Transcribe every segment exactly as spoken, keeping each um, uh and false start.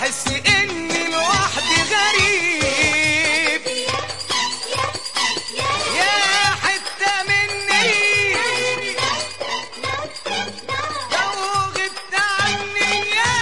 واحس اني لوحدي غريب. يا حتة مني لو غبت عني، يا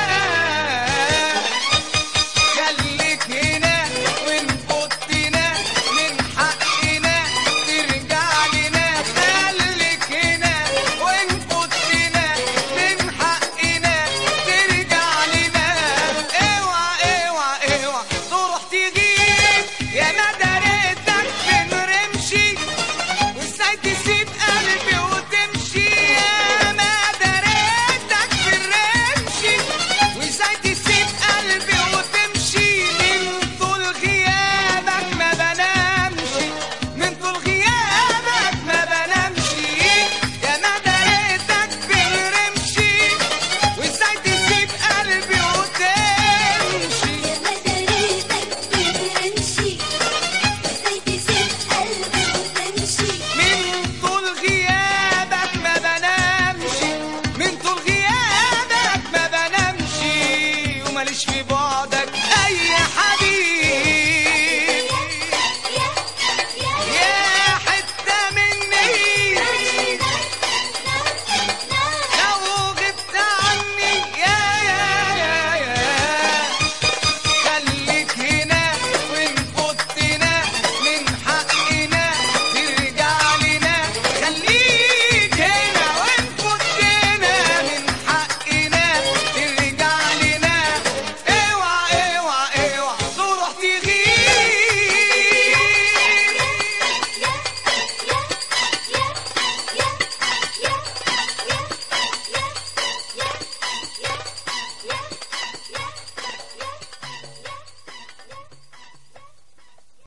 خليك هنا وإن فوتنا من حقنا ترجع لنا. خليك هنا وإن فوتنا من حقنا ترجع لنا. اوعى اوعى اوعى تروح تغيب، يا ما دريتك فين رمشي وازاي تسيب قلبي وتمشي. يا ما دريتك فين رمشي وازاي تسيب قلبي وتمشي. من طول غيابك ما بنامش، من طول غيابك ما بنامش. يا ما دريتك فين رمشي وازاي تسيب قلبي وتمشي. يا ما دريتك فين رمشي وازاي تسيب قلبي وتمشي. من طول غيابك ما بنامش، من طول غيابك ما بنامش. وماليش في بعدك